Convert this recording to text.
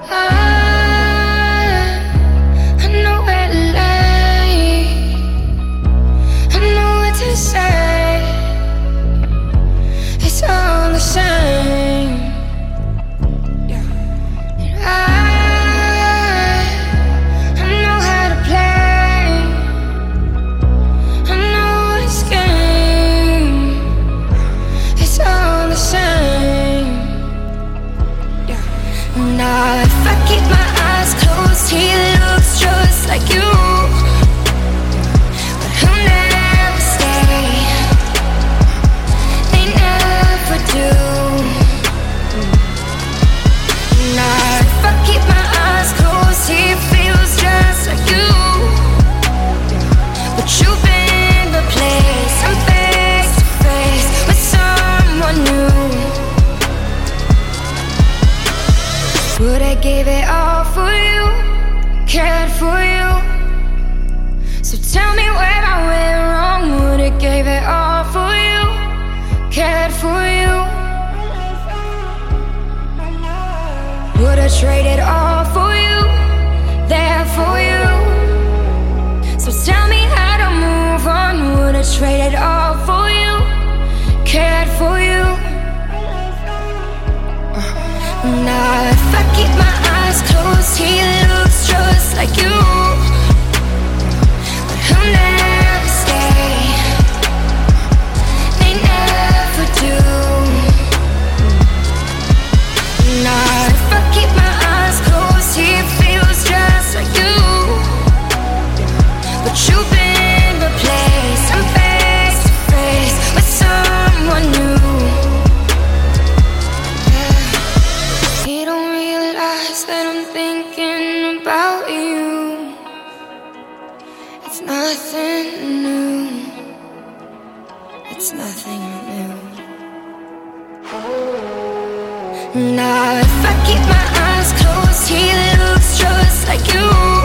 I know where to lay, I know what to say. It's all the same. And I know how to play, I know this game. It's all the same. Now if I keep my eyes closed, he looks just like you, but he'll never stay. They never do. Now if I keep my eyes closed, he feels just like you, but you've been replaced. I'm face to face with someone new. Would I give it all for you, cared for you? So tell me where I went wrong. Would I give it all for you, cared for you? Would I trade it all for you, there for you? So tell me how to move on. Would I trade it all for you, cared for you? Now if I keep my eyes closed, he looks just like you, but he'll never stay. They never do. Now if I keep my eyes closed, he feels just like you, but you've been replaced. I'm face to face with someone new. You don't realize that I'm thinking about you. It's nothing new. It's nothing new. Now if I keep my eyes closed, he looks just like you,